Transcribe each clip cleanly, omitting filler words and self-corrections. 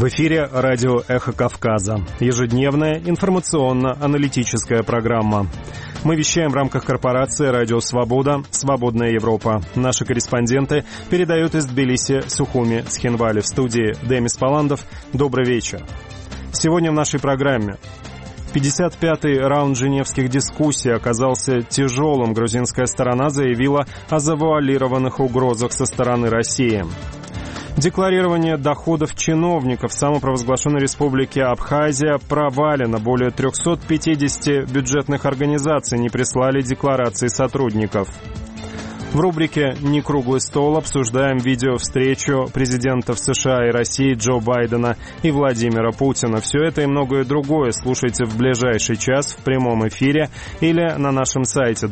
В эфире радио «Эхо Кавказа». Ежедневная информационно-аналитическая программа. Мы вещаем в рамках корпорации «Радио Свобода», «Свободная Европа». Наши корреспонденты передают из Тбилиси, Сухуми, Схинвали. В студии Демис Паландов. Добрый вечер. Сегодня в нашей программе. 55-й раунд женевских дискуссий оказался тяжелым. Грузинская сторона заявила о завуалированных угрозах со стороны России. Декларирование доходов чиновников в самопровозглашенной республике Абхазия провалено. Более 350 бюджетных организаций не прислали декларации сотрудников. В рубрике «Не круглый стол» обсуждаем видеовстречу президентов США и России Джо Байдена и Владимира Путина. Все это и многое другое слушайте в ближайший час в прямом эфире или на нашем сайте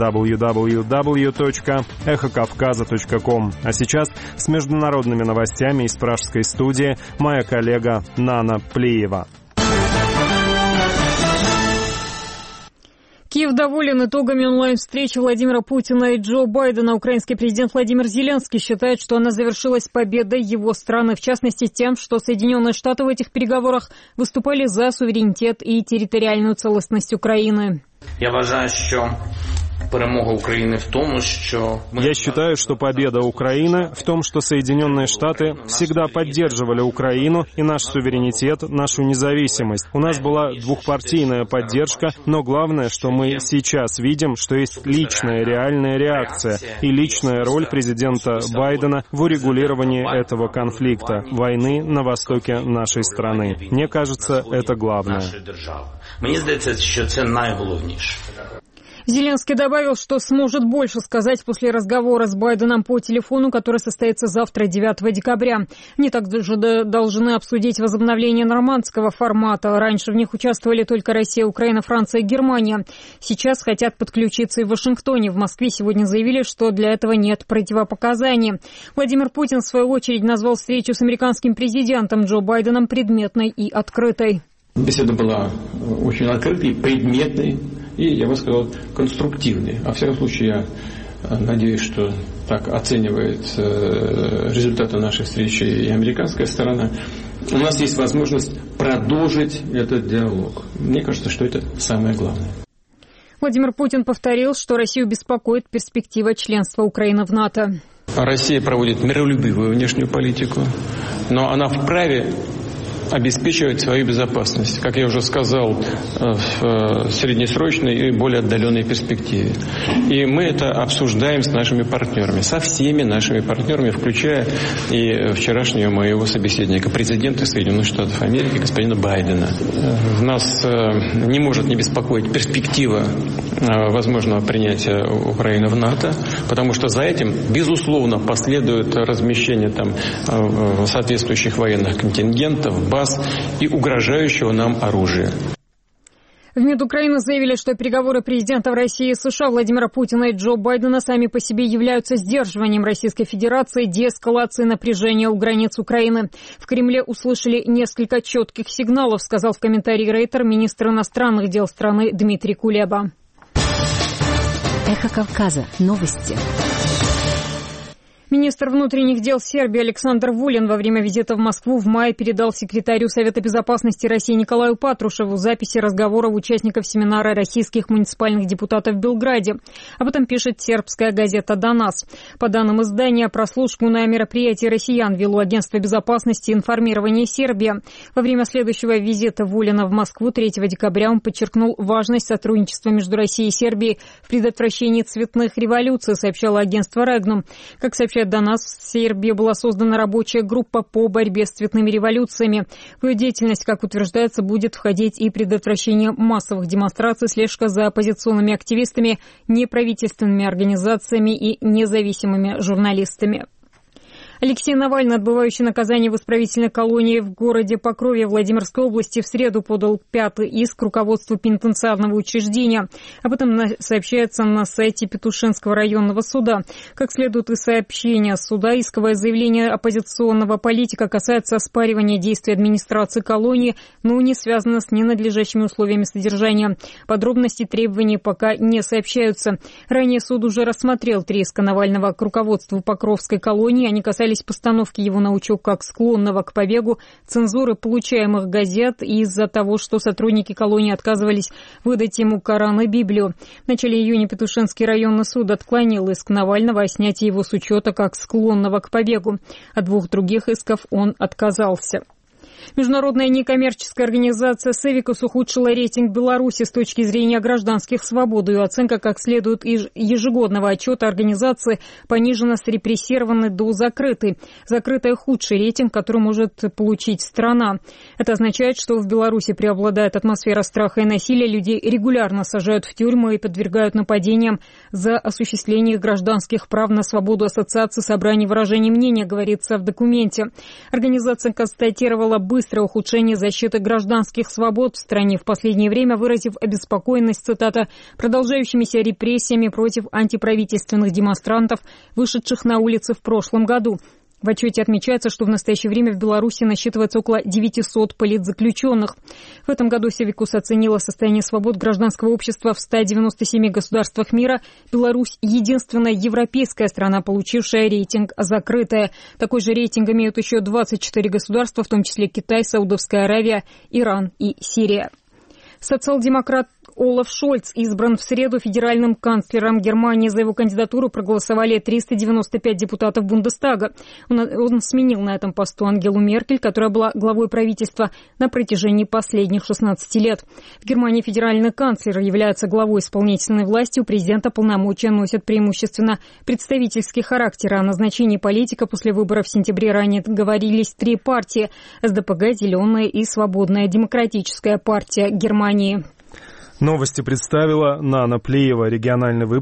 www.эхокавказа.ком. А сейчас с международными новостями из пражской студии моя коллега Нана Плиева. Киев доволен итогами онлайн-встречи Владимира Путина и Джо Байдена. Украинский президент Владимир Зеленский считает, что она завершилась победой его страны, в частности тем, что Соединенные Штаты в этих переговорах выступали за суверенитет и территориальную целостность Украины. Я считаю, что победа Украины в том, что Соединенные Штаты всегда поддерживали Украину и наш суверенитет, нашу независимость. У нас была двухпартийная поддержка, но главное, что мы сейчас видим, что есть личная реальная реакция и личная роль президента Байдена в урегулировании этого конфликта, войны на востоке нашей страны. Мне кажется, это главное. Зеленский добавил, что сможет больше сказать после разговора с Байденом по телефону, который состоится завтра, 9 декабря. Они также должны обсудить возобновление нормандского формата. Раньше в них участвовали только Россия, Украина, Франция и Германия. Сейчас хотят подключиться и в Вашингтоне. В Москве сегодня заявили, что для этого нет противопоказаний. Владимир Путин, в свою очередь, назвал встречу с американским президентом Джо Байденом предметной и открытой. Беседа была очень открытой, предметной и, я бы сказал, конструктивной. Во всяком случае, я надеюсь, что так оценивает результаты нашей встречи и американская сторона. У нас есть возможность продолжить этот диалог. Мне кажется, что это самое главное. Владимир Путин повторил, что Россию беспокоит перспектива членства Украины в НАТО. Россия проводит миролюбивую внешнюю политику, но она вправе обеспечивать свою безопасность, как я уже сказал, в среднесрочной и более отдаленной перспективе. И мы это обсуждаем с нашими партнерами, со всеми нашими партнерами, включая и вчерашнего моего собеседника, президента Соединенных Штатов Америки, господина Байдена. Нас не может не беспокоить перспектива возможного принятия Украины в НАТО, потому что за этим, безусловно, последует размещение там соответствующих военных контингентов, баз и угрожающего нам оружия. В МИД Украины заявили, что переговоры президентов России и США Владимира Путина и Джо Байдена сами по себе являются сдерживанием Российской Федерации, деэскалацией напряжения у границ Украины. В Кремле услышали несколько четких сигналов, сказал в комментарии Рейтер министр иностранных дел страны Дмитрий Кулеба. Эхо Кавказа. Новости. Министр внутренних дел Сербии Александр Вулин во время визита в Москву в мае передал секретарю Совета безопасности России Николаю Патрушеву записи разговоров участников семинара российских муниципальных депутатов в Белграде. Об этом пишет сербская газета «Донас». По данным издания, прослушку на мероприятии россиян вело Агентство безопасности и информирования Сербии. Во время следующего визита Вулина в Москву 3 декабря он подчеркнул важность сотрудничества между Россией и Сербией в предотвращении цветных революций, сообщало агентство «Регнум». Как сообщает до нас, в Сербии была создана рабочая группа по борьбе с цветными революциями. В ее деятельность, как утверждается, будет входить и предотвращение массовых демонстраций, слежка за оппозиционными активистами, неправительственными организациями и независимыми журналистами. Алексей Навальный, отбывающий наказание в исправительной колонии в городе Покрове Владимирской области, в среду подал 5-й иск руководству пенитенциарного учреждения. Об этом сообщается на сайте Петушинского районного суда. Как следует из сообщения суда, исковое заявление оппозиционного политика касается оспаривания действий администрации колонии, но не связано с ненадлежащими условиями содержания. Подробности требований пока не сообщаются. Ранее суд уже рассмотрел 3 иска Навального к руководству Покровской колонии. Они касались опасались постановки его на учет как склонного к побегу, цензуры получаемых газет и из-за того, что сотрудники колонии отказывались выдать ему Коран и Библию. В начале июня Петушинский районный суд отклонил иск Навального о снятии его с учета как склонного к побегу. От 2 других исков он отказался. Международная некоммерческая организация «Севикус» ухудшила рейтинг Беларуси с точки зрения гражданских свобод. Ее оценка, как следует из ежегодного отчета организации, понижена с репрессированной до закрытой. Закрытая — худший рейтинг, который может получить страна. Это означает, что в Беларуси преобладает атмосфера страха и насилия, людей регулярно сажают в тюрьму и подвергают нападениям за осуществление их гражданских прав на свободу ассоциации, собраний, выражения мнения, говорится в документе. Организация констатировала быстрое ухудшение защиты гражданских свобод в стране в последнее время, выразив обеспокоенность, цитата, продолжающимися репрессиями против антиправительственных демонстрантов, вышедших на улицы в прошлом году. В отчете отмечается, что в настоящее время в Беларуси насчитывается около 900 политзаключенных. В этом году Севикус оценила состояние свобод гражданского общества в 197 государствах мира. Беларусь — единственная европейская страна, получившая рейтинг «закрытая». Такой же рейтинг имеют еще 24 государства, в том числе Китай, Саудовская Аравия, Иран и Сирия. Социал-демократ Олаф Шольц избран в среду федеральным канцлером Германии. За его кандидатуру проголосовали 395 депутатов Бундестага. Он сменил на этом посту Ангелу Меркель, которая была главой правительства на протяжении последних 16 лет. В Германии федеральный канцлер является главой исполнительной власти. У президента полномочия носят преимущественно представительский характер. О назначении политика после выборов в сентябре ранее договорились 3 партии – СДПГ, Зеленая и Свободная демократическая партия Германии. Новости представила Нана Плеева. Региональный выпуск